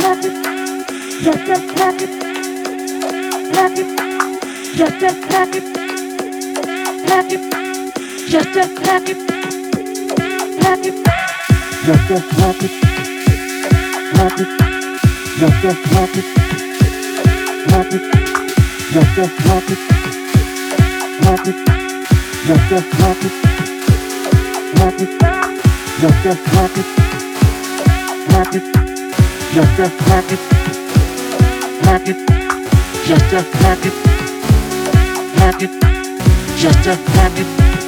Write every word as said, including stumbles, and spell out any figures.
just a packet, packet, just a packet, packet, just a packet, packet, just a packet, packet, just a packet, packet, just a packet, packet, just a packet, packet, just a packet, packet, just a packet, packet, just a packet, packet, just a packet.